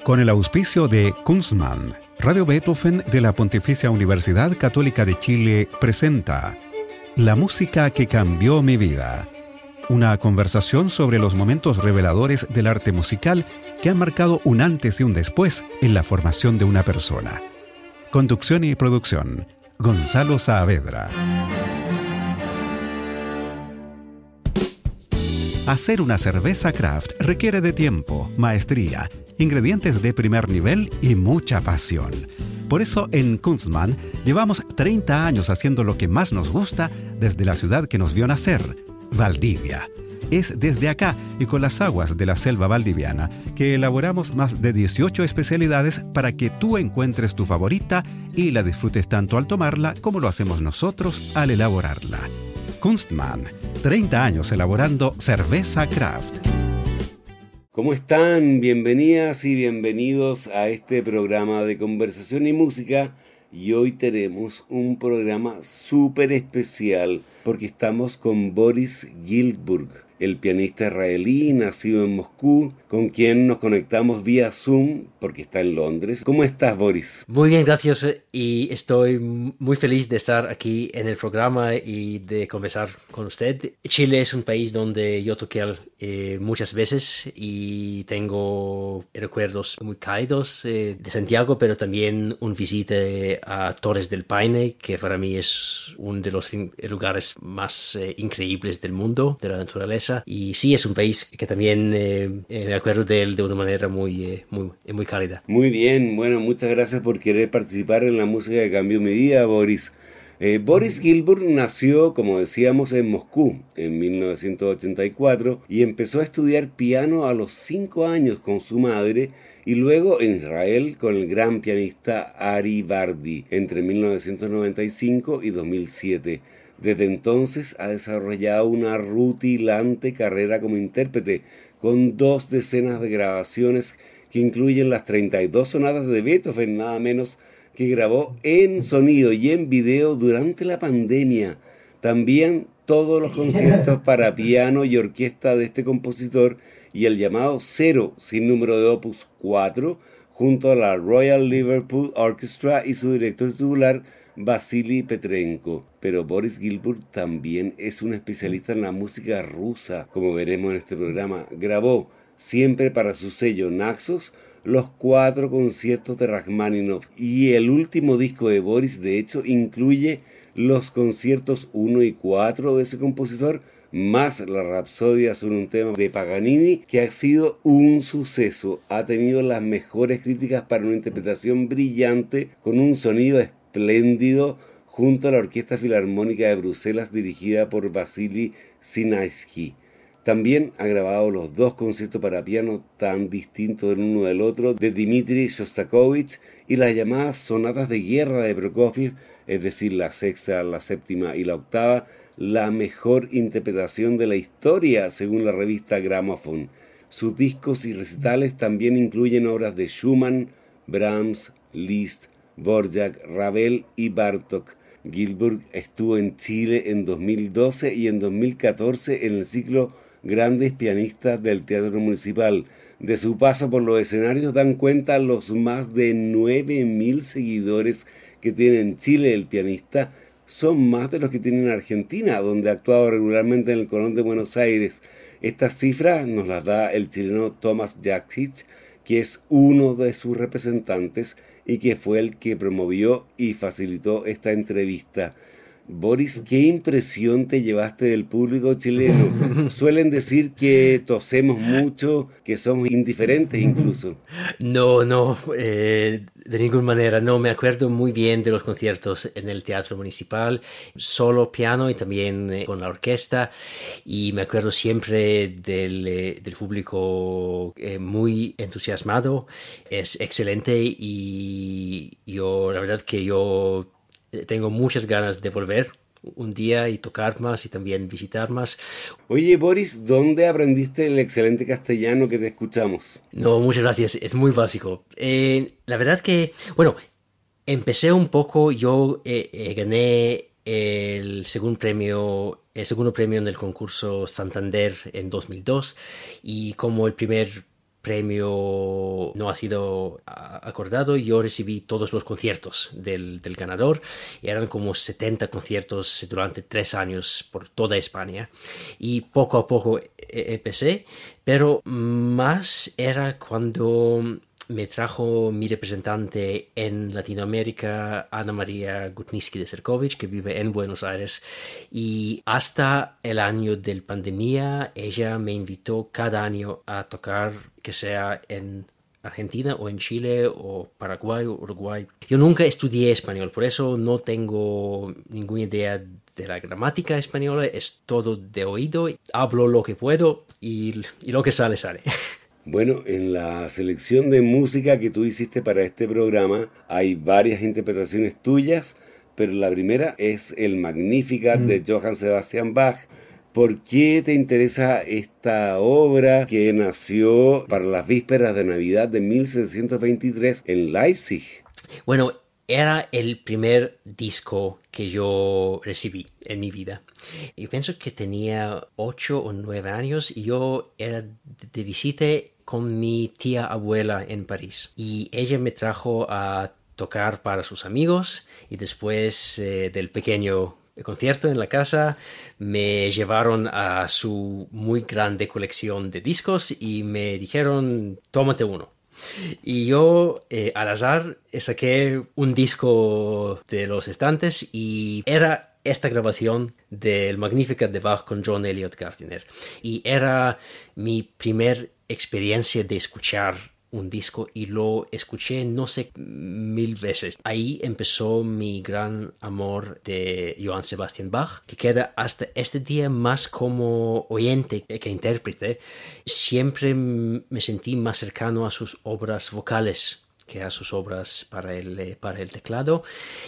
Con el auspicio de Kunstmann, Radio Beethoven de la Pontificia Universidad Católica de Chile presenta La música que cambió mi vida. Una conversación sobre los momentos reveladores del arte musical que han marcado un antes y un después en la formación de una persona. Conducción y producción, Gonzalo Saavedra. Hacer una cerveza craft requiere de tiempo, maestría, ingredientes de primer nivel y mucha pasión. Por eso en Kunstmann llevamos 30 años haciendo lo que más nos gusta desde la ciudad que nos vio nacer, Valdivia. Es desde acá y con las aguas de la selva valdiviana que elaboramos más de 18 especialidades para que tú encuentres tu favorita y la disfrutes tanto al tomarla como lo hacemos nosotros al elaborarla. Kunstmann, 30 años elaborando cerveza craft. ¿Cómo están? Bienvenidas y bienvenidos a este programa de conversación y música. Y hoy tenemos un programa súper especial porque estamos con Boris Giltburg, el pianista israelí nacido en Moscú, con quien nos conectamos vía Zoom porque está en Londres. ¿Cómo estás, Boris? Muy bien, gracias, y estoy muy feliz de estar aquí en el programa y de conversar con usted. Chile es un país donde yo toqué muchas veces y tengo recuerdos muy cálidos de Santiago, pero también un visita a Torres del Paine, que para mí es uno de los lugares más increíbles del mundo, de la naturaleza. Y sí, es un país que también me acuerdo de él de una manera muy cálida. Muy bien, bueno, muchas gracias por querer participar en la música que cambió mi vida, Boris. Boris Giltburg nació, como decíamos, en Moscú en 1984 y empezó a estudiar piano a los 5 años con su madre y luego en Israel con el gran pianista Ari Bardi entre 1995 y 2007. Desde entonces ha desarrollado una rutilante carrera como intérprete con 2 decenas de grabaciones que incluyen las 32 sonatas de Beethoven, nada menos, que grabó en sonido y en video durante la pandemia. También todos los conciertos para piano y orquesta de este compositor y el llamado Cero, sin número de opus 4, junto a la Royal Liverpool Orchestra y su director titular, Vasily Petrenko. Pero Boris Giltburg también es un especialista en la música rusa, como veremos en este programa. Grabó, siempre para su sello Naxos, los 4 conciertos de Rachmaninoff, y el último disco de Boris, de hecho, incluye los conciertos 1 y 4 de ese compositor, más la Rapsodia sobre un tema de Paganini, que ha sido un suceso. Ha tenido las mejores críticas para una interpretación brillante, con un sonido espléndido, junto a la Orquesta Filarmónica de Bruselas dirigida por Vasily Sinaisky. También ha grabado los 2 conciertos para piano tan distintos el uno del otro de Dmitri Shostakovich y las llamadas sonatas de guerra de Prokofiev, es decir, la 6ª, la 7ª y la 8ª, la mejor interpretación de la historia según la revista Gramophone. Sus discos y recitales también incluyen obras de Schumann, Brahms, Liszt, Dvorak, Ravel y Bartók. Giltburg estuvo en Chile en 2012 y en 2014 en el ciclo Grandes Pianistas del Teatro Municipal. De su paso por los escenarios dan cuenta los más de 9.000 seguidores que tiene en Chile el pianista. Son más de los que tiene en Argentina, donde ha actuado regularmente en el Colón de Buenos Aires. Estas cifras nos las da el chileno Tomás Jaksic, que es uno de sus representantes y que fue el que promovió y facilitó esta entrevista. Boris, ¿qué impresión te llevaste del público chileno? Suelen decir que tosemos mucho, que somos indiferentes incluso. No, de ninguna manera. No, me acuerdo muy bien de los conciertos en el Teatro Municipal, solo piano y también con la orquesta, y me acuerdo siempre del público muy entusiasmado. Es excelente y la verdad que yo tengo muchas ganas de volver un día y tocar más y también visitar más. Oye, Boris, ¿dónde aprendiste el excelente castellano que te escuchamos? No, muchas gracias, es muy básico. La verdad que, empecé un poco, yo gané el segundo premio en el concurso Santander en 2002, y como el primer premio no ha sido acordado, yo recibí todos los conciertos del ganador. Eran como 70 conciertos durante 3 años por toda España. Y poco a poco empecé, pero más era cuando me trajo mi representante en Latinoamérica, Ana María Gutniski de Cerkovich, que vive en Buenos Aires. Y hasta el año de la pandemia, ella me invitó cada año a tocar, que sea en Argentina o en Chile o Paraguay o Uruguay. Yo nunca estudié español, por eso no tengo ninguna idea de la gramática española, es todo de oído. Hablo lo que puedo y lo que sale, sale. Bueno, en la selección de música que tú hiciste para este programa hay varias interpretaciones tuyas, pero la primera es el Magnificat de Johann Sebastian Bach. ¿Por qué te interesa esta obra que nació para las vísperas de Navidad de 1723 en Leipzig? Bueno, era el primer disco que yo recibí en mi vida. Yo pienso que tenía 8 o 9 años y yo era de visita con mi tía abuela en París. Y ella me trajo a tocar para sus amigos y después del pequeño concierto en la casa me llevaron a su muy grande colección de discos y me dijeron, tómate uno. Y yo al azar saqué un disco de los estantes y era esta grabación del Magnificat de Bach con John Eliot Gardiner. Y era mi primer experiencia de escuchar un disco y lo escuché no sé 1000 veces. Ahí empezó mi gran amor de Johann Sebastian Bach, que queda hasta este día más como oyente que intérprete. Siempre me sentí más cercano a sus obras vocales que a sus obras para el teclado.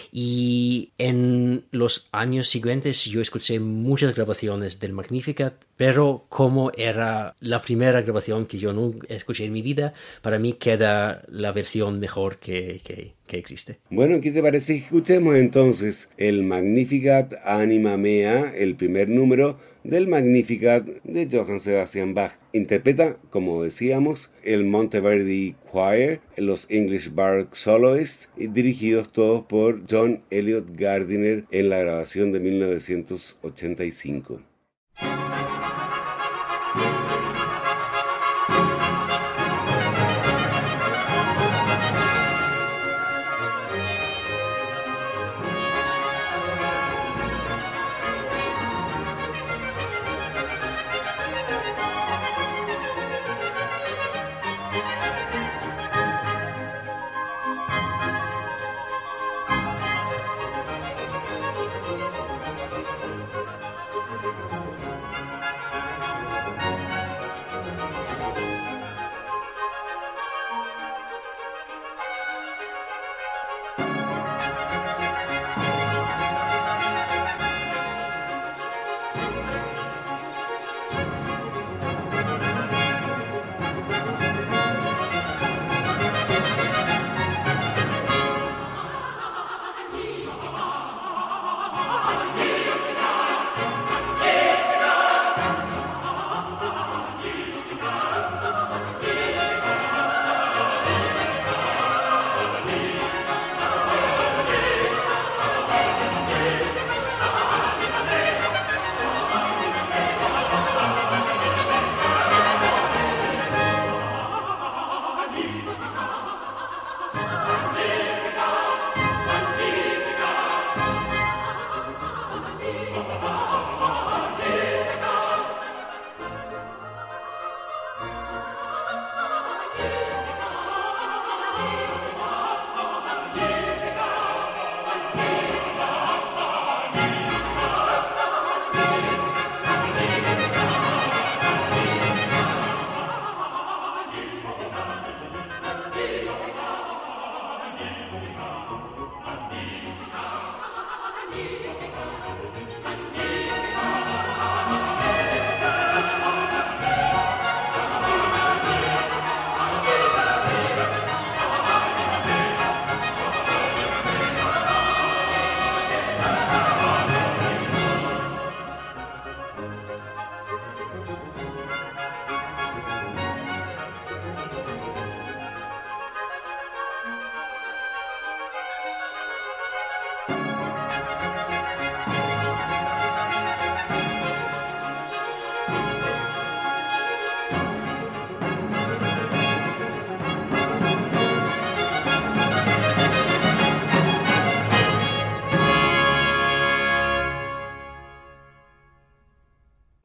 Y en los años siguientes yo escuché muchas grabaciones del Magnificat, pero como era la primera grabación que yo nunca escuché en mi vida, para mí queda la versión mejor que existe. Bueno, ¿qué te parece que escuchemos entonces el Magnificat Anima Mea, el primer número del Magnificat de Johann Sebastian Bach? Interpreta, como decíamos, el Monteverdi Choir, los English Baroque Soloists, dirigidos todos por John Eliot Gardiner en la grabación de 1985.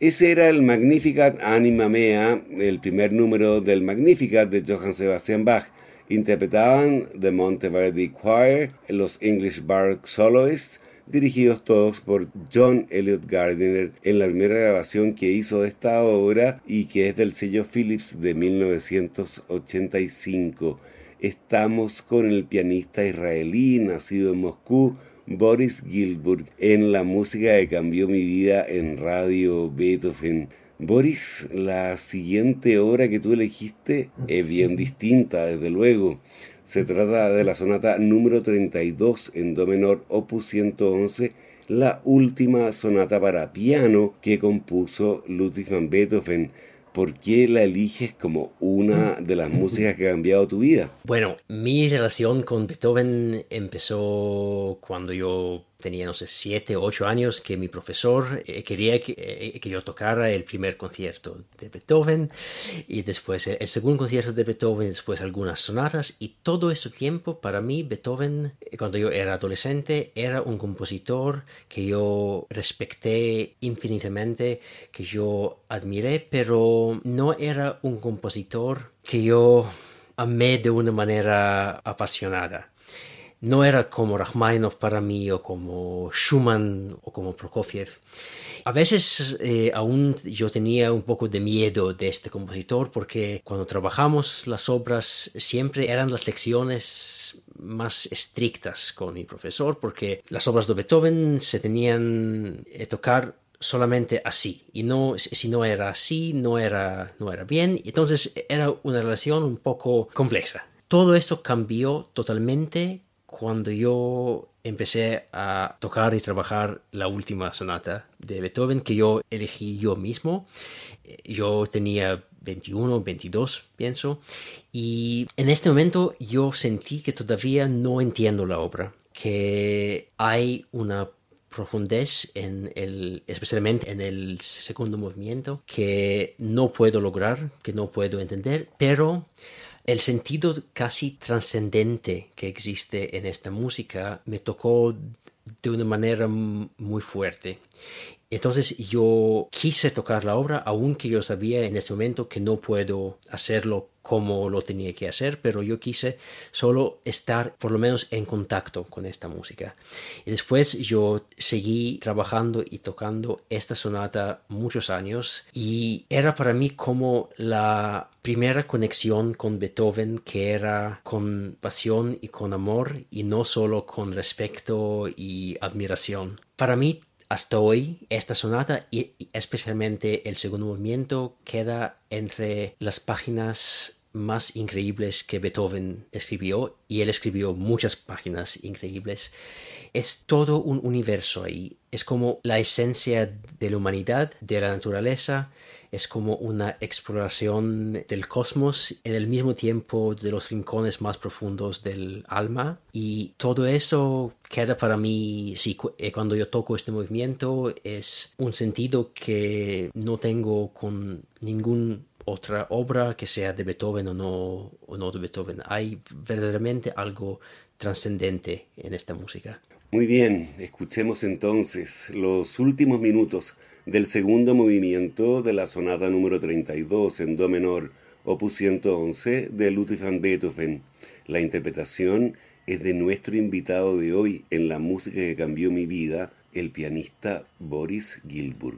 Ese era el Magnificat Anima Mea, el primer número del Magnificat de Johann Sebastian Bach. Interpretaban The Monteverdi Choir, los English Baroque Soloists, dirigidos todos por John Eliot Gardiner en la primera grabación que hizo de esta obra y que es del sello Philips de 1985. Estamos con el pianista israelí nacido en Moscú, Boris Giltburg, en la música que cambió mi vida en Radio Beethoven. Boris, la siguiente obra que tú elegiste es bien distinta, desde luego. Se trata de la sonata número 32 en do menor, opus 111, la última sonata para piano que compuso Ludwig van Beethoven. ¿Por qué la eliges como una de las músicas que ha cambiado tu vida? Bueno, mi relación con Beethoven empezó cuando yo tenía, no sé, 7 o 8 años, que mi profesor quería que yo tocara el primer concierto de Beethoven y después el segundo concierto de Beethoven, después algunas sonatas, y todo ese tiempo para mí Beethoven, cuando yo era adolescente, era un compositor que yo respeté infinitamente, que yo admiré, pero no era un compositor que yo amé de una manera apasionada. No era como Rachmaninoff para mí, o como Schumann, o como Prokofiev. A veces aún yo tenía un poco de miedo de este compositor, porque cuando trabajamos las obras siempre eran las lecciones más estrictas con mi profesor, porque las obras de Beethoven se tenían que tocar solamente así, y no, si no era así, no era bien. Entonces era una relación un poco compleja. Todo esto cambió totalmente cuando yo empecé a tocar y trabajar la última sonata de Beethoven, que yo elegí yo mismo. Yo tenía 21, 22, pienso, y en este momento yo sentí que todavía no entiendo la obra, que hay una profundez especialmente en el segundo movimiento, que no puedo lograr, que no puedo entender, pero el sentido casi trascendente que existe en esta música me tocó de una manera muy fuerte. Entonces yo quise tocar la obra, aunque yo sabía en este momento que no puedo hacerlo como lo tenía que hacer, pero yo quise solo estar por lo menos en contacto con esta música. Y después yo seguí trabajando y tocando esta sonata muchos años, y era para mí como la primera conexión con Beethoven, que era con pasión y con amor, y no solo con respeto y admiración. Para mí, hasta hoy, esta sonata, y especialmente el segundo movimiento, queda entre las páginas más increíbles que Beethoven escribió, y él escribió muchas páginas increíbles. Es todo un universo ahí. Es como la esencia de la humanidad, de la naturaleza. Es como una exploración del cosmos, en el mismo tiempo de los rincones más profundos del alma. Y todo eso queda para mí, sí, cuando yo toco este movimiento, es un sentido que no tengo con ningún otra obra, que sea de Beethoven o no de Beethoven. Hay verdaderamente algo trascendente en esta música. Muy bien, escuchemos entonces los últimos minutos del segundo movimiento de la sonata número 32 en do menor, opus 111 de Ludwig van Beethoven. La interpretación es de nuestro invitado de hoy en la música que cambió mi vida, el pianista Boris Giltburg.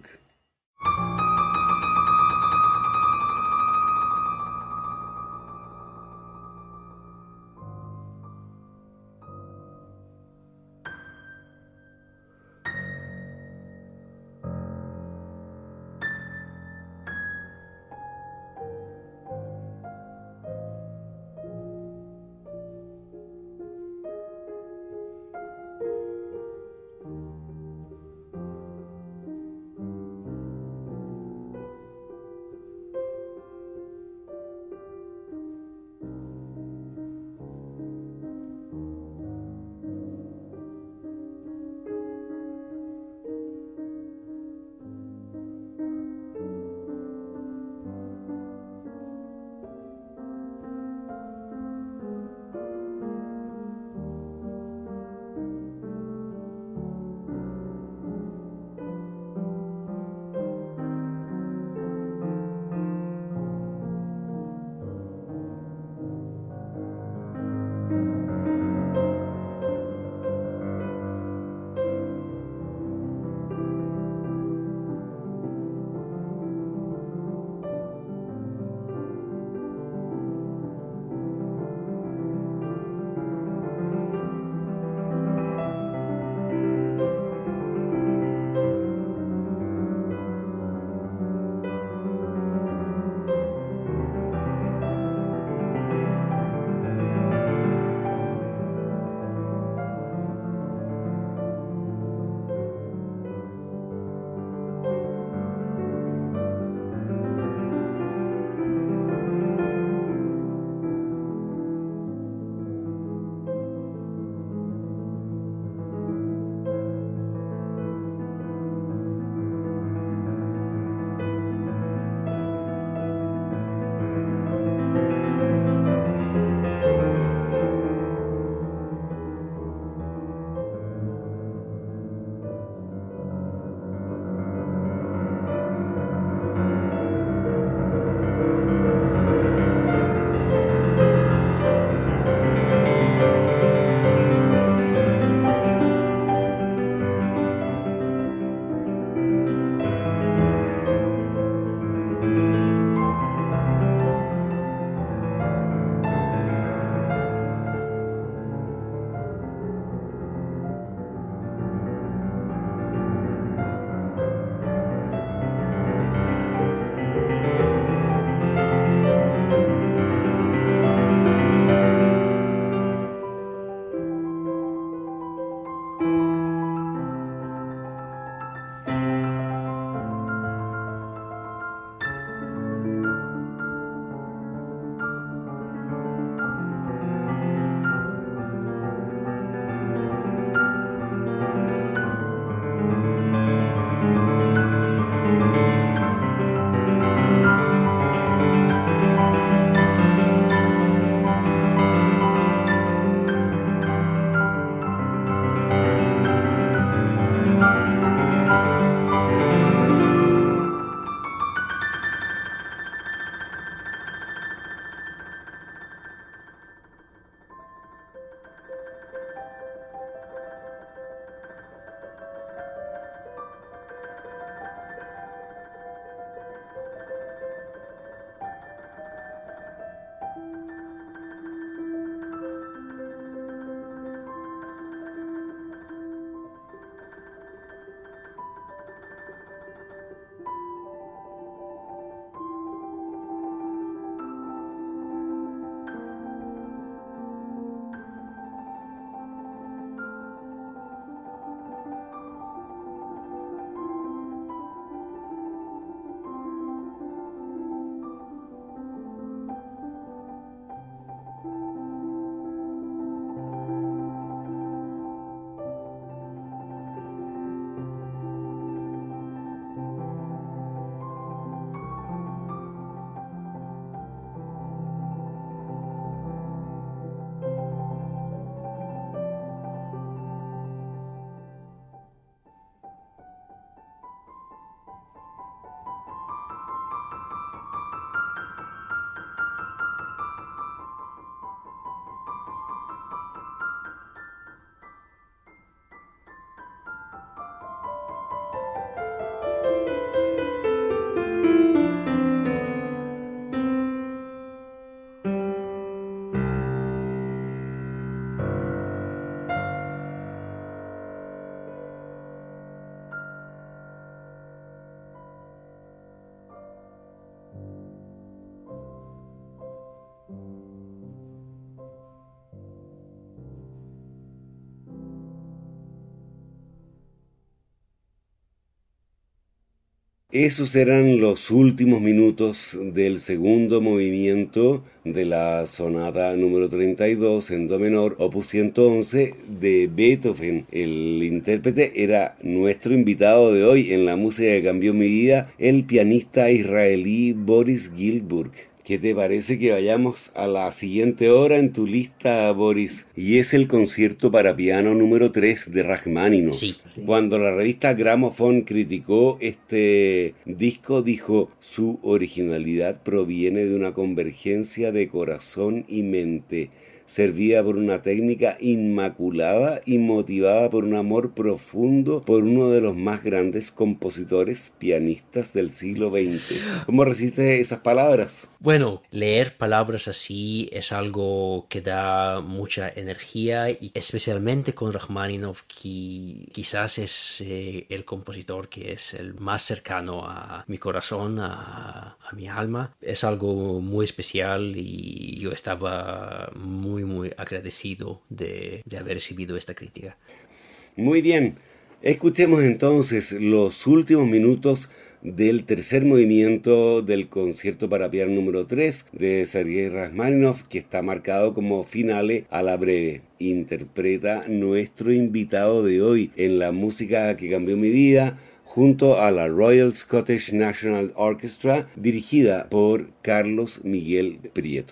Esos eran los últimos minutos del segundo movimiento de la sonata número 32 en do menor, opus 111 de Beethoven. El intérprete era nuestro invitado de hoy en la música que cambió mi vida, el pianista israelí Boris Giltburg. ¿Qué te parece que vayamos a la siguiente hora en tu lista, Boris? Y es el concierto para piano número 3 de Rachmaninoff. Sí. Cuando la revista Gramophone criticó este disco, dijo: su originalidad proviene de una convergencia de corazón y mente, servida por una técnica inmaculada y motivada por un amor profundo por uno de los más grandes compositores pianistas del siglo XX. ¿Cómo resistes esas palabras? Bueno, leer palabras así es algo que da mucha energía, y especialmente con Rachmaninoff, que quizás es el compositor que es el más cercano a mi corazón, a mi alma. Es algo muy especial y yo estaba muy agradecido de haber recibido esta crítica. Muy bien, escuchemos entonces los últimos minutos del tercer movimiento del concierto para piano número 3 de Sergei Rachmaninoff, que está marcado como finale a la breve. Interpreta nuestro invitado de hoy en la música que cambió mi vida, junto a la Royal Scottish National Orchestra, dirigida por Carlos Miguel Prieto.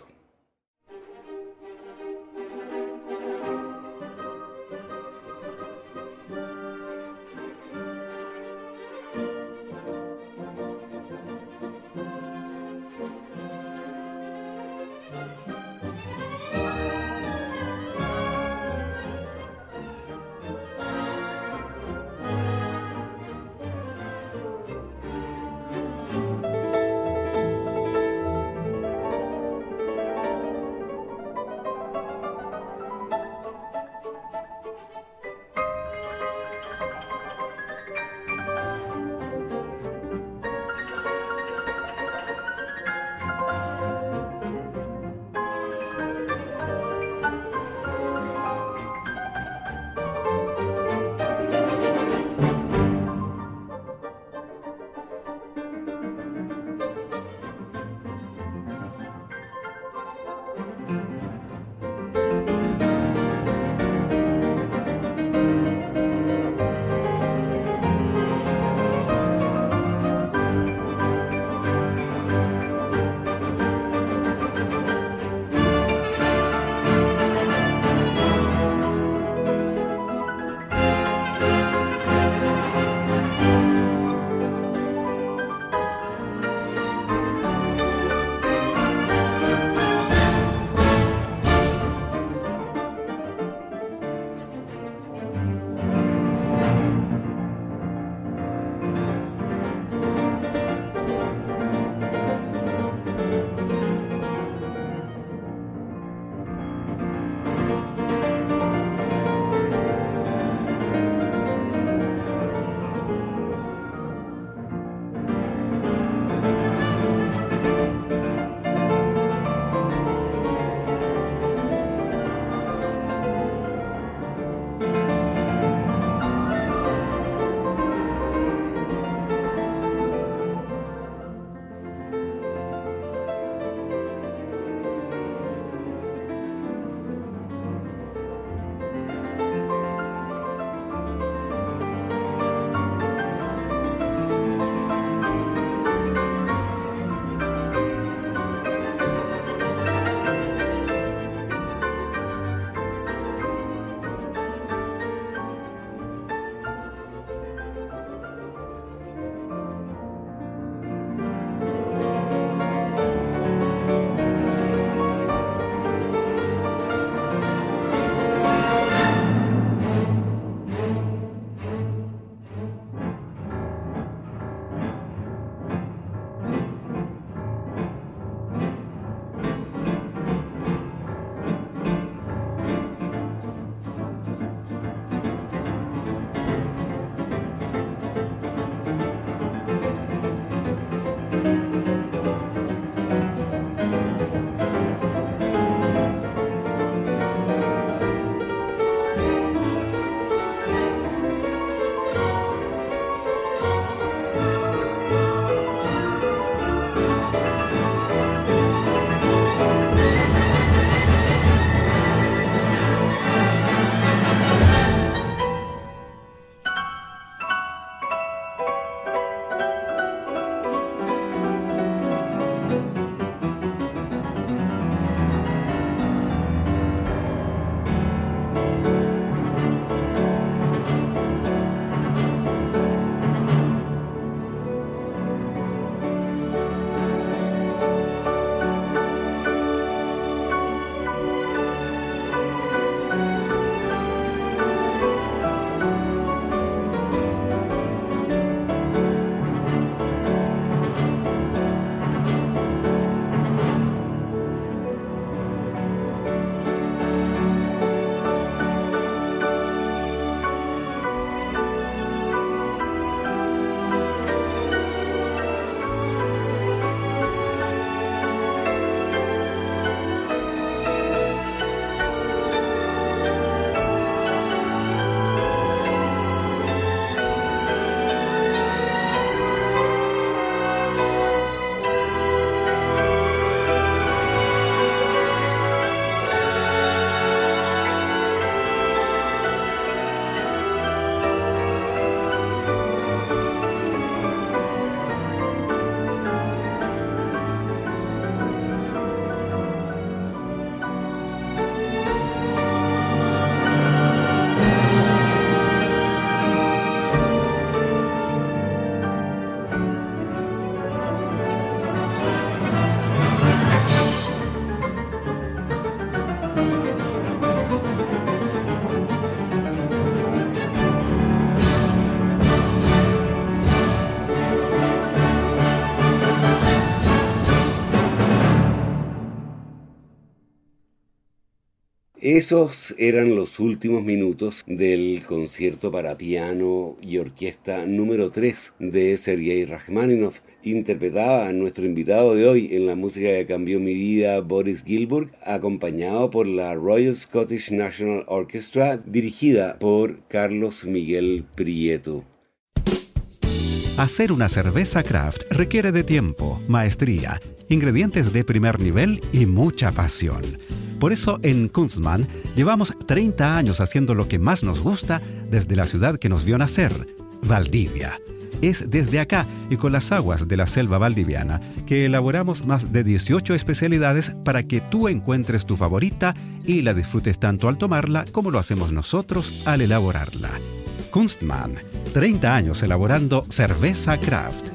Esos eran los últimos minutos del concierto para piano y orquesta número 3 de Sergei Rachmaninoff, interpretada a nuestro invitado de hoy en la música que cambió mi vida, Boris Gilmour, acompañado por la Royal Scottish National Orchestra, dirigida por Carlos Miguel Prieto. Hacer una cerveza craft requiere de tiempo, maestría, ingredientes de primer nivel y mucha pasión. Por eso en Kunstmann llevamos 30 años haciendo lo que más nos gusta desde la ciudad que nos vio nacer, Valdivia. Es desde acá y con las aguas de la selva valdiviana que elaboramos más de 18 especialidades para que tú encuentres tu favorita y la disfrutes tanto al tomarla como lo hacemos nosotros al elaborarla. Kunstmann, 30 años elaborando cerveza craft.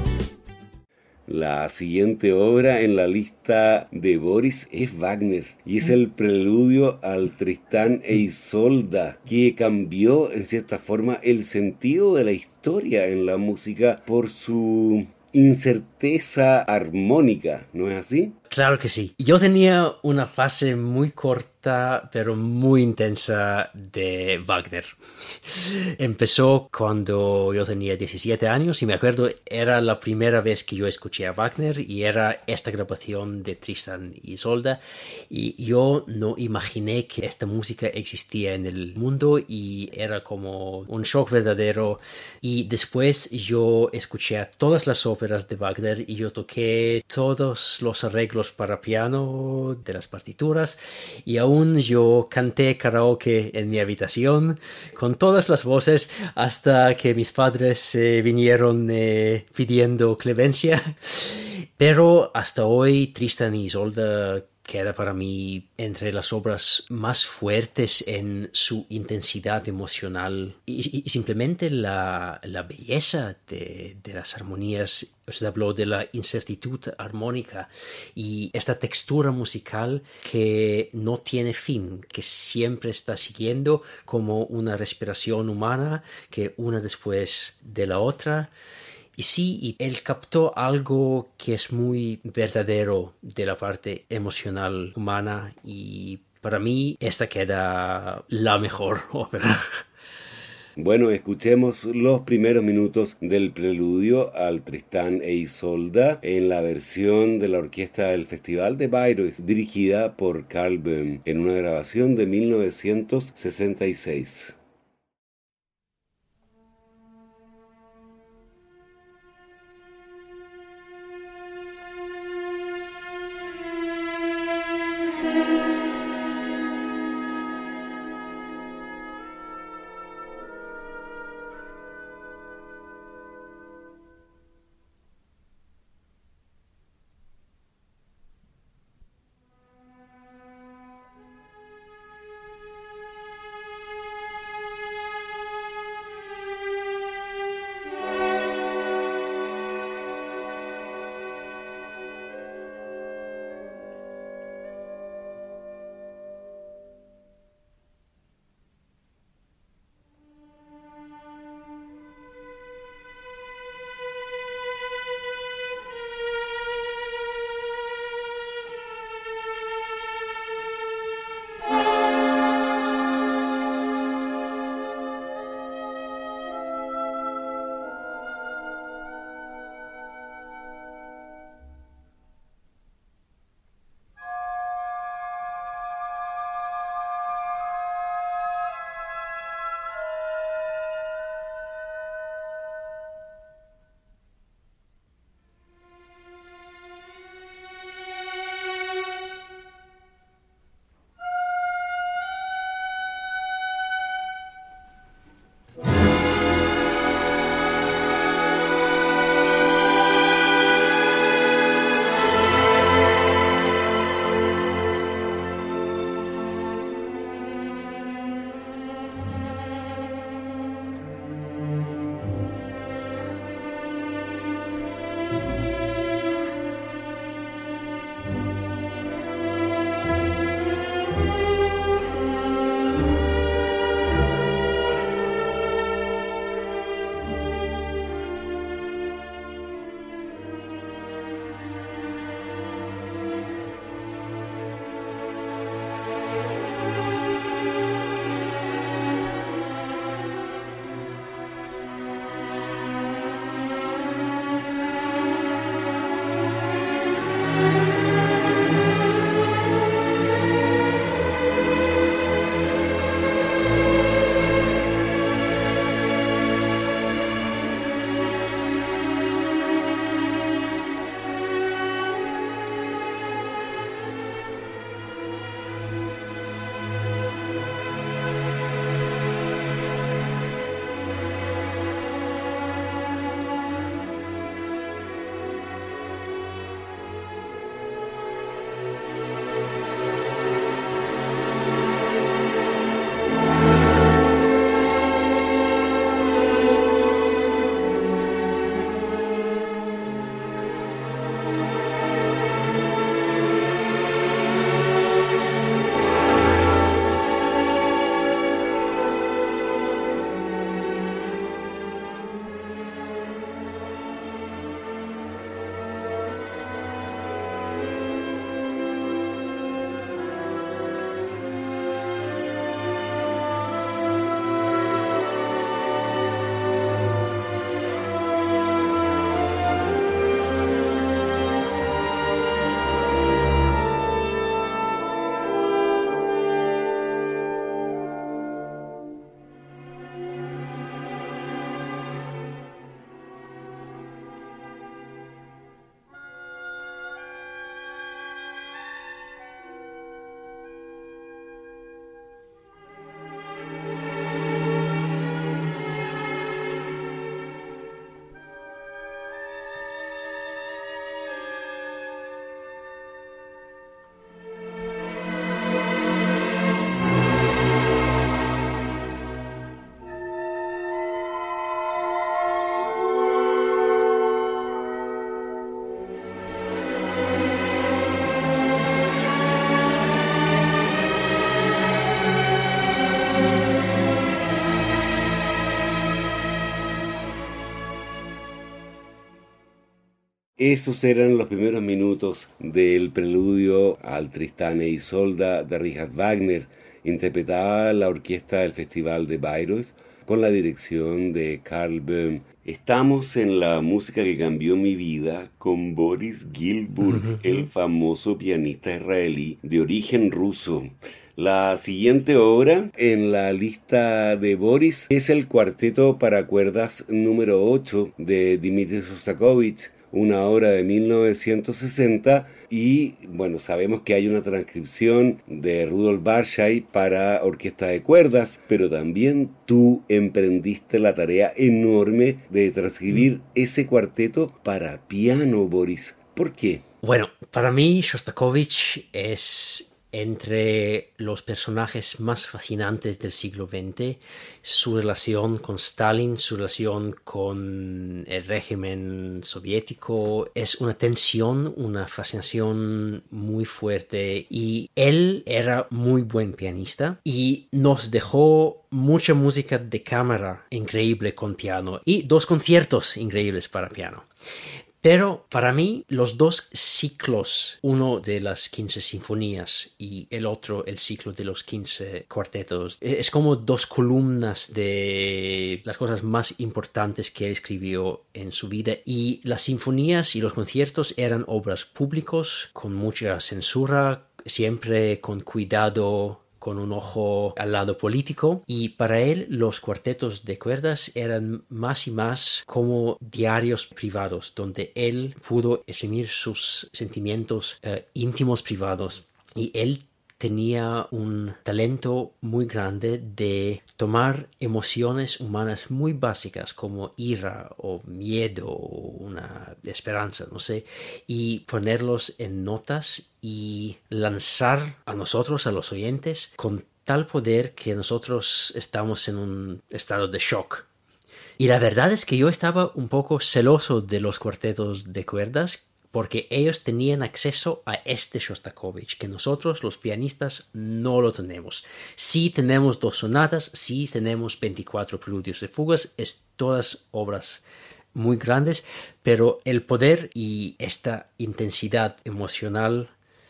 La siguiente obra en la lista de Boris es Wagner y es el preludio al Tristán e Isolda, que cambió en cierta forma el sentido de la historia en la música por su incerteza armónica, ¿no es así? Claro que sí. Yo tenía una fase muy corta, pero muy intensa de Wagner. Empezó cuando yo tenía 17 años y me acuerdo, era la primera vez que yo escuché a Wagner y era esta grabación de Tristan y Isolda y yo no imaginé que esta música existía en el mundo y era como un shock verdadero. Y después yo escuché a todas las óperas de Wagner y yo toqué todos los arreglos para piano de las partituras y aún yo canté karaoke en mi habitación con todas las voces hasta que mis padres vinieron pidiendo clemencia. Pero hasta hoy Tristan y Isolda queda para mí entre las obras más fuertes en su intensidad emocional y simplemente la belleza de las armonías. Usted habló de la incertidumbre armónica y esta textura musical que no tiene fin, que siempre está siguiendo como una respiración humana que una después de la otra. Y sí, y él captó algo que es muy verdadero de la parte emocional humana y para mí esta queda la mejor ópera. Bueno, escuchemos los primeros minutos del preludio al Tristán e Isolda en la versión de la orquesta del Festival de Bayreuth, dirigida por Karl Böhm, en una grabación de 1966. Esos eran los primeros minutos del preludio al Tristán e Isolda de Richard Wagner, interpretada la orquesta del Festival de Bayreuth con la dirección de Karl Böhm. Estamos en la música que cambió mi vida con Boris Gilburg, el famoso pianista israelí de origen ruso. La siguiente obra en la lista de Boris es el cuarteto para cuerdas número 8 de Dmitri Shostakovich, una obra de 1960, y bueno, sabemos que hay una transcripción de Rudolf Barshay para orquesta de cuerdas, pero también tú emprendiste la tarea enorme de transcribir ese cuarteto para piano, Boris. ¿Por qué? Bueno, para mí Shostakovich es entre los personajes más fascinantes del siglo XX. Su relación con Stalin, su relación con el régimen soviético, es una tensión, una fascinación muy fuerte. Y él era muy buen pianista y nos dejó mucha música de cámara increíble con piano y 2 conciertos increíbles para piano. Pero para mí los 2 ciclos, uno de las 15 sinfonías y el otro el ciclo de los 15 cuartetos, es como 2 columnas de las cosas más importantes que él escribió en su vida. Y las sinfonías y los conciertos eran obras públicas con mucha censura, siempre con cuidado, con un ojo al lado político, y para él los cuartetos de cuerdas eran más y más como diarios privados, donde él pudo exprimir sus sentimientos íntimos privados. Y él tenía un talento muy grande de tomar emociones humanas muy básicas como ira o miedo o una esperanza, no sé, y ponerlos en notas y lanzar a nosotros, a los oyentes, con tal poder que nosotros estamos en un estado de shock. Y la verdad es que yo estaba un poco celoso de los cuartetos de cuerdas, porque ellos tenían acceso a este Shostakovich, que nosotros los pianistas no lo tenemos. Sí tenemos 2 sonatas, sí tenemos 24 preludios y fugas, es todas obras muy grandes, pero el poder y esta intensidad emocional,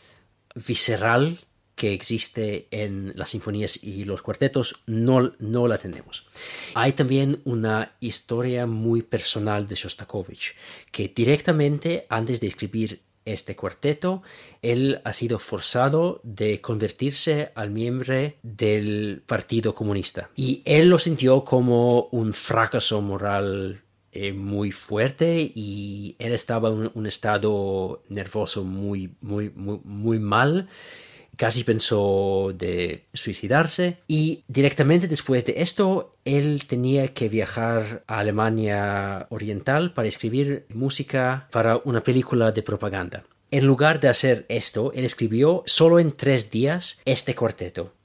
visceral, que existe en las sinfonías y los cuartetos, no la tenemos. Hay también una historia muy personal de Shostakovich, que directamente antes de escribir este cuarteto, él ha sido forzado de convertirse al miembro del Partido Comunista. Y él lo sintió como un fracaso moral muy fuerte, y él estaba en un estado nervioso muy mal. Casi pensó de suicidarse, y directamente después de esto él tenía que viajar a Alemania Oriental para escribir música para una película de propaganda. En lugar de hacer esto, él escribió solo en 3 días este cuarteto.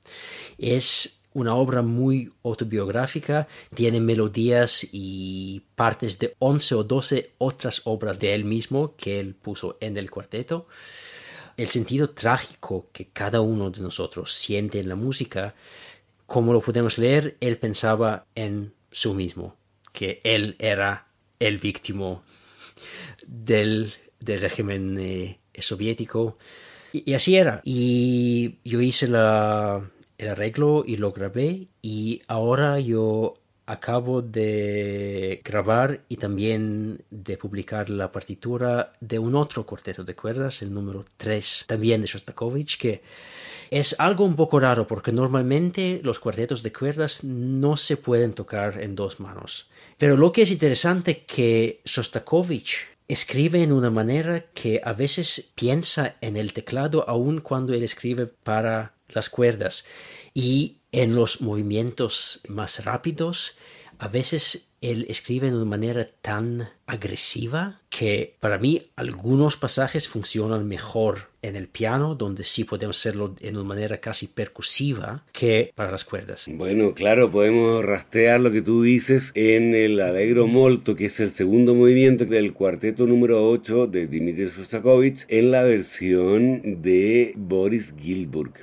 Es una obra muy autobiográfica, tiene melodías y partes de 11 o 12 otras obras de él mismo que él puso en el cuarteto. El sentido trágico que cada uno de nosotros siente en la música, como lo podemos leer, él pensaba en sí mismo, que él era el víctima del régimen soviético, y así era. Y yo hice el arreglo y lo grabé, y ahora yo acabo de grabar y también de publicar la partitura de un otro cuarteto de cuerdas, el número 3, también de Shostakovich, que es algo un poco raro porque normalmente los cuartetos de cuerdas no se pueden tocar en 2 manos. Pero lo que es interesante es que Shostakovich escribe en una manera que a veces piensa en el teclado aun cuando él escribe para las cuerdas. Y en los movimientos más rápidos, a veces él escribe de una manera tan agresiva que para mí algunos pasajes funcionan mejor en el piano, donde sí podemos hacerlo de una manera casi percusiva, que para las cuerdas. Bueno, claro, podemos rastrear lo que tú dices en el Allegro Molto, que es el segundo movimiento del cuarteto número 8 de Dmitri Shostakovich, en la versión de Boris Gilburg.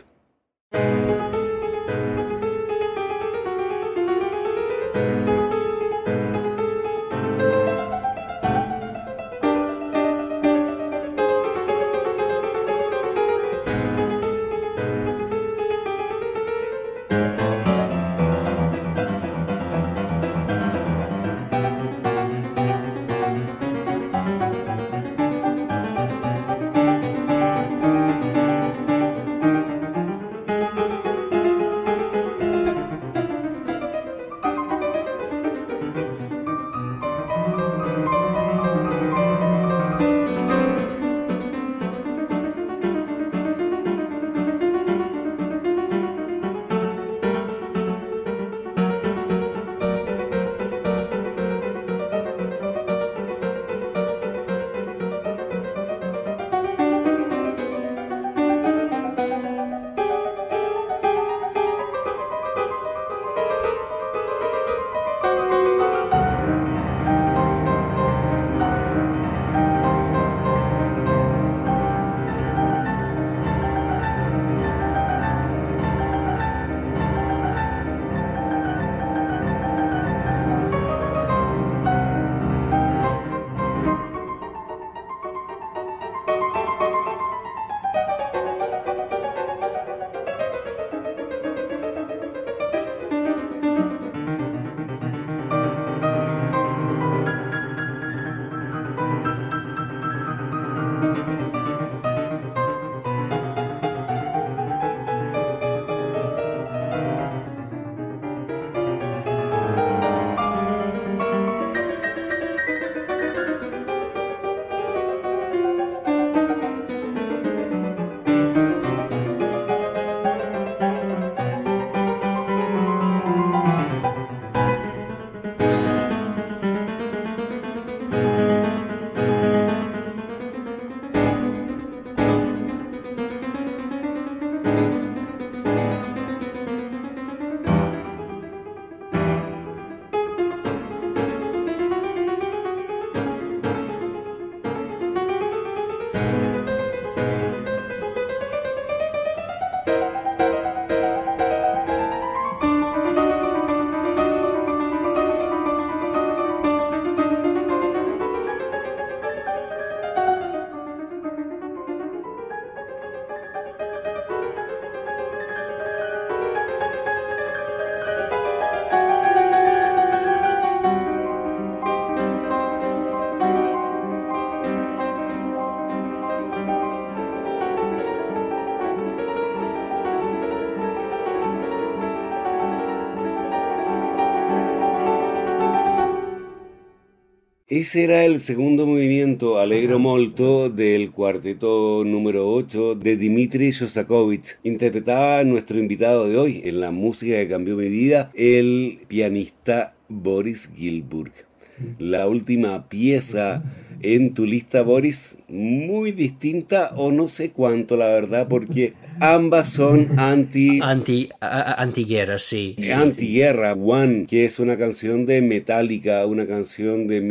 Ese era el segundo movimiento Allegro molto del cuarteto número 8 de Dmitri Shostakovich. Interpretaba a nuestro invitado de hoy en la música que cambió mi vida, el pianista Boris Giltburg. La última pieza en tu lista, Boris, muy distinta o no sé cuánto, la verdad, porque ambas son antiguerra, sí. Antiguerra, One, que es una canción de Metallica, una canción de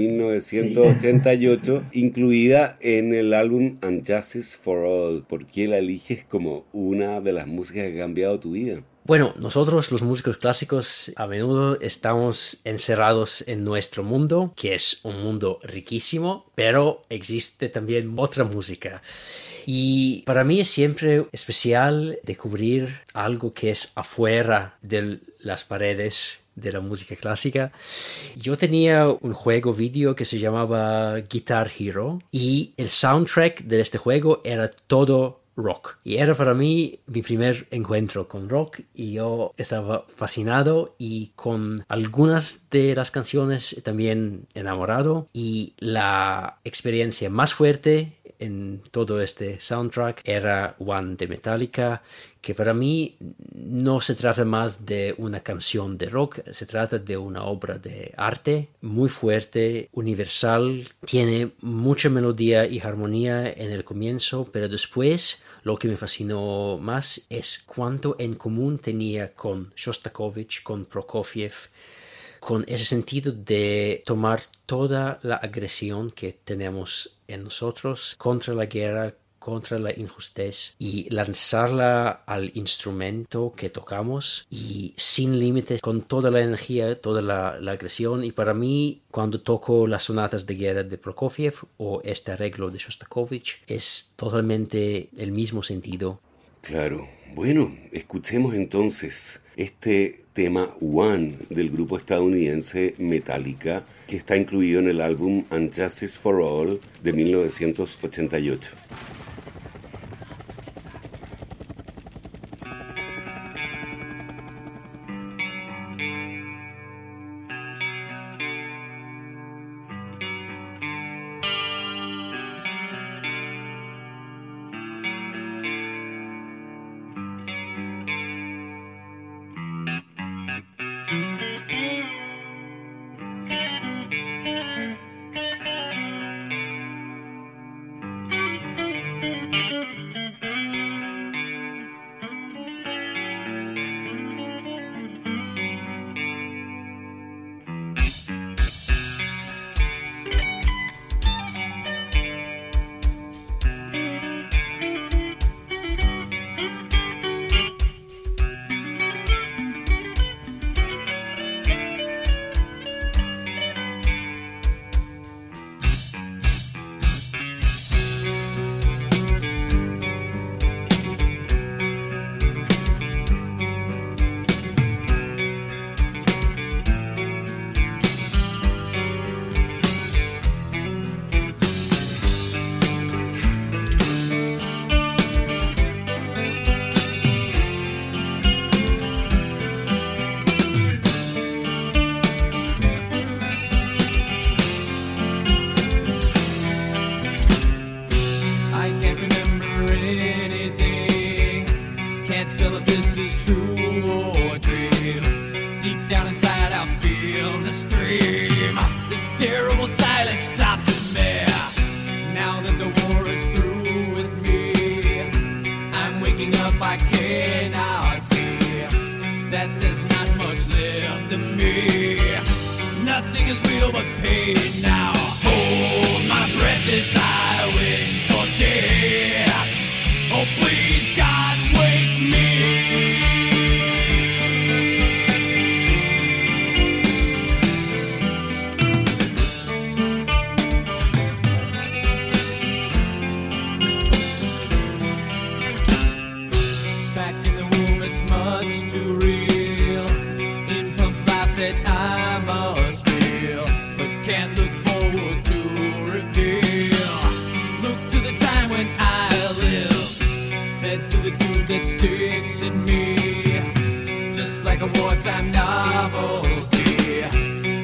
1988, incluida en el álbum And Justice for All. ¿Por qué la eliges como una de las músicas que ha cambiado tu vida? Bueno, nosotros los músicos clásicos a menudo estamos encerrados en nuestro mundo, que es un mundo riquísimo, pero existe también otra música. Y para mí es siempre especial descubrir algo que es afuera de las paredes de la música clásica. Yo tenía un juego video que se llamaba Guitar Hero y el soundtrack de este juego era todo rock. Y era para mí mi primer encuentro con rock y yo estaba fascinado y con algunas de las canciones también enamorado. Y la experiencia más fuerte en todo este soundtrack era One de Metallica, que para mí no se trata más de una canción de rock, se trata de una obra de arte muy fuerte, universal, tiene mucha melodía y armonía en el comienzo, pero después lo que me fascinó más es cuánto en común tenía con Shostakovich, con Prokofiev, con ese sentido de tomar toda la agresión que tenemos en nosotros contra la guerra, contra la injusticia y lanzarla al instrumento que tocamos y sin límites, con toda la energía, toda la agresión. Y para mí, cuando toco las sonatas de guerra de Prokofiev o este arreglo de Shostakovich, es totalmente el mismo sentido. Claro. Bueno, escuchemos entonces este tema One del grupo estadounidense Metallica, que está incluido en el álbum And Justice for All de 1988.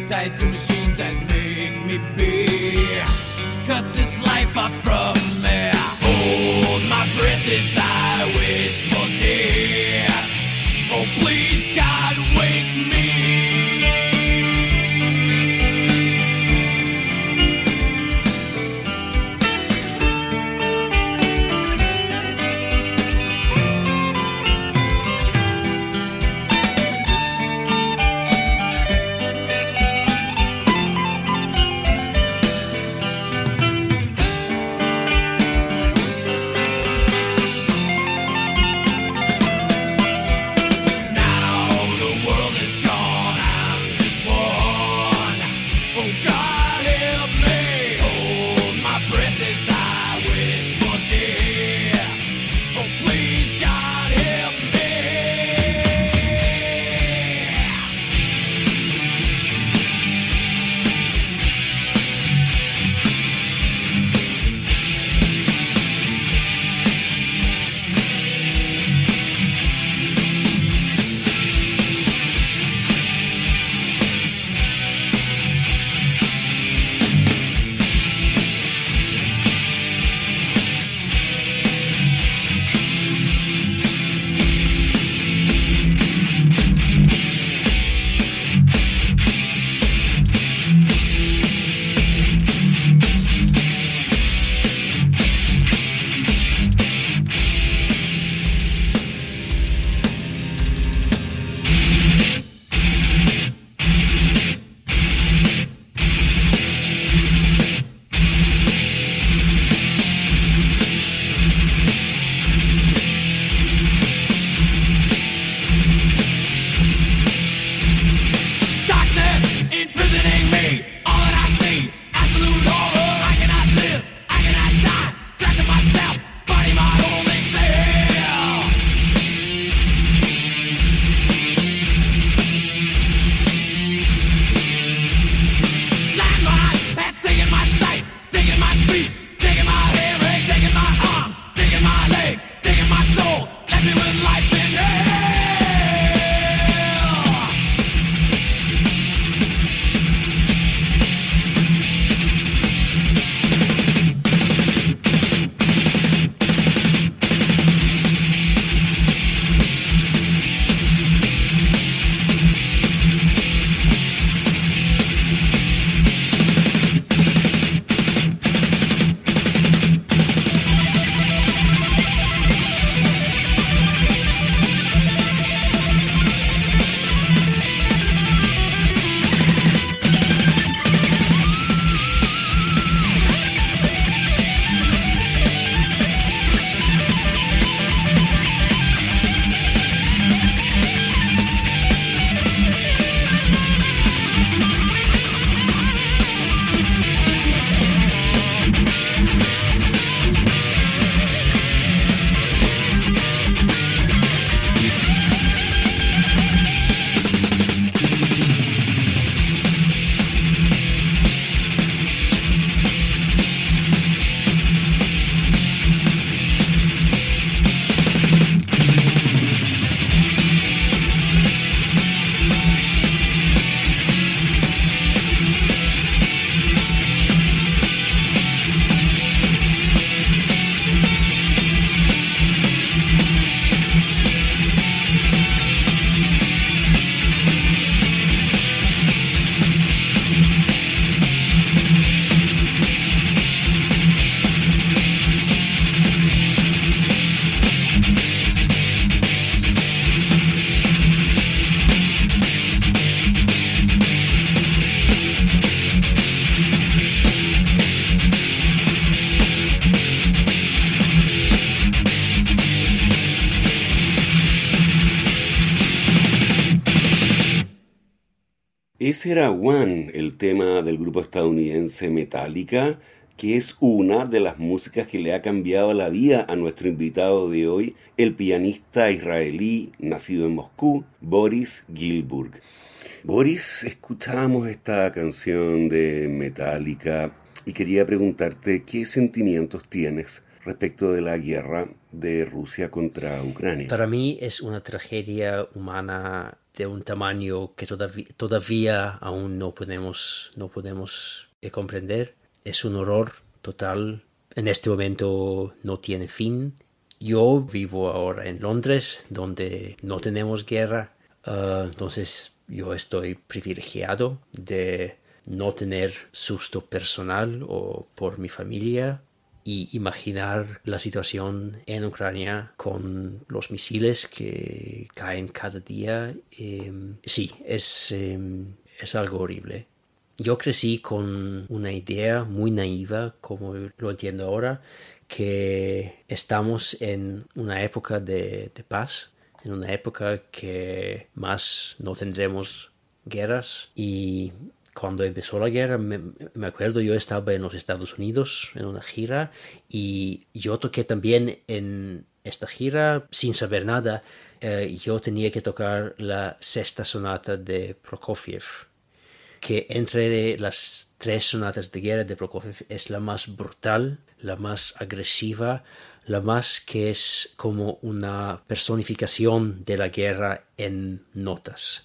tied to machines that make me be. Cut this life off from me. Hold my breath as I wish for death. Oh, please, God, wake me. Ese era One, el tema del grupo estadounidense Metallica, que es una de las músicas que le ha cambiado la vida a nuestro invitado de hoy, el pianista israelí nacido en Moscú, Boris Gilburg. Boris, escuchábamos esta canción de Metallica y quería preguntarte qué sentimientos tienes respecto de la guerra de Rusia contra Ucrania. Para mí es una tragedia humana de un tamaño que todavía aún no podemos comprender. Es un horror total. En este momento no tiene fin. Yo vivo ahora en Londres, donde no tenemos guerra. Entonces yo estoy privilegiado de no tener susto personal o por mi familia, y imaginar la situación en Ucrania con los misiles que caen cada día. Sí, es algo horrible. Yo crecí con una idea muy naiva, como lo entiendo ahora, que estamos en una época de paz, en una época que más no tendremos guerras. Y cuando empezó la guerra, me acuerdo, yo estaba en los Estados Unidos en una gira, y yo toqué también en esta gira sin saber nada. Yo tenía que tocar la sexta sonata de Prokofiev, que entre las 3 sonatas de guerra de Prokofiev es la más brutal, la más agresiva, la más que es como una personificación de la guerra en notas.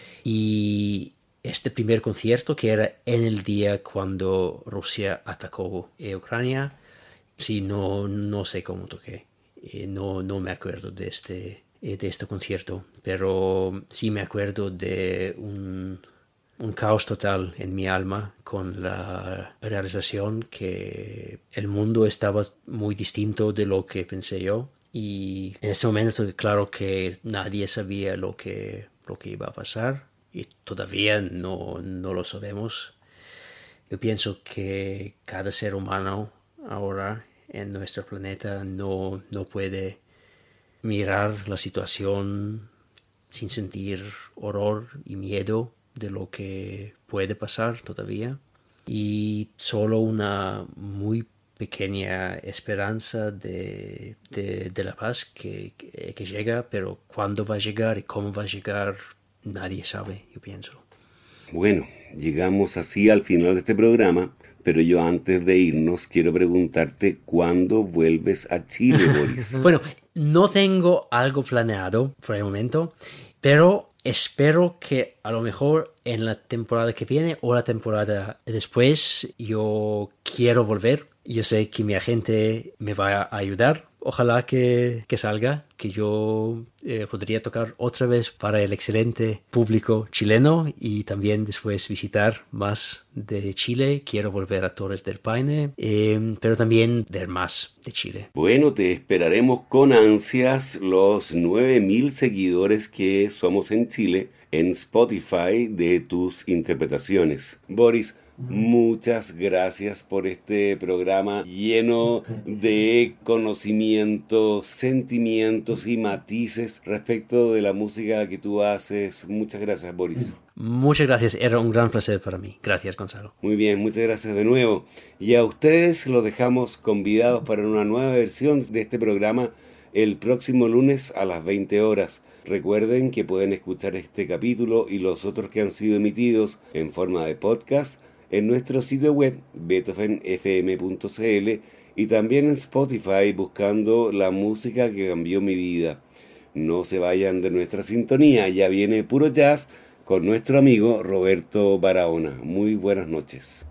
Y este primer concierto, que era en el día cuando Rusia atacó Ucrania, sí, no sé cómo toqué. No me acuerdo de este concierto, pero sí me acuerdo de un caos total en mi alma, con la realización que el mundo estaba muy distinto de lo que pensé yo. Y en ese momento, claro que nadie sabía lo que iba a pasar, y todavía no lo sabemos. Yo pienso que cada ser humano ahora en nuestro planeta no puede mirar la situación sin sentir horror y miedo de lo que puede pasar todavía, y solo una muy pequeña esperanza de la paz que llega, pero cuándo va a llegar y cómo va a llegar nadie sabe, yo pienso. Bueno, llegamos así al final de este programa, pero yo antes de irnos quiero preguntarte ¿cuándo vuelves a Chile, Boris? Bueno, no tengo algo planeado por el momento, pero espero que a lo mejor en la temporada que viene o la temporada después yo quiero volver. Yo sé que mi agente me va a ayudar. Ojalá que salga, que yo podría tocar otra vez para el excelente público chileno, y también después visitar más de Chile. Quiero volver a Torres del Paine, pero también ver más de Chile. Bueno, te esperaremos con ansias, los 9.000 seguidores que somos en Chile en Spotify de tus interpretaciones. Boris, muchas gracias por este programa lleno de conocimientos, sentimientos y matices respecto de la música que tú haces. Muchas gracias, Boris. Muchas gracias, era un gran placer para mí. Gracias, Gonzalo. Muy bien, muchas gracias de nuevo. Y a ustedes los dejamos convidados para una nueva versión de este programa el próximo lunes a las 20 horas. Recuerden que pueden escuchar este capítulo y los otros que han sido emitidos en forma de podcast en nuestro sitio web beethovenfm.cl y también en Spotify buscando la música que cambió mi vida. No se vayan de nuestra sintonía, ya viene puro jazz con nuestro amigo Roberto Barahona. Muy buenas noches.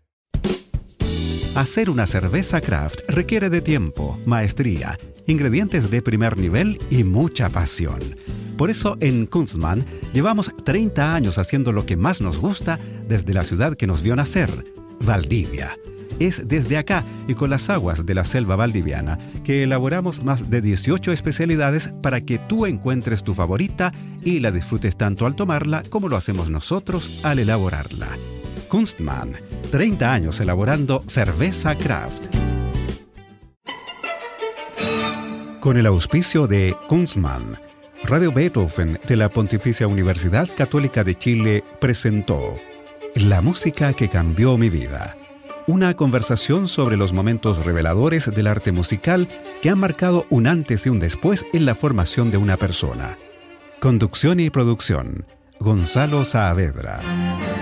Hacer una cerveza craft requiere de tiempo, maestría, ingredientes de primer nivel y mucha pasión. Por eso en Kunstmann llevamos 30 años haciendo lo que más nos gusta desde la ciudad que nos vio nacer, Valdivia. Es desde acá y con las aguas de la selva valdiviana que elaboramos más de 18 especialidades para que tú encuentres tu favorita y la disfrutes tanto al tomarla como lo hacemos nosotros al elaborarla. Kunstmann, 30 años elaborando cerveza craft. Con el auspicio de Kunstmann, Radio Beethoven de la Pontificia Universidad Católica de Chile presentó La música que cambió mi vida. Una conversación sobre los momentos reveladores del arte musical que han marcado un antes y un después en la formación de una persona. Conducción y producción, Gonzalo Saavedra.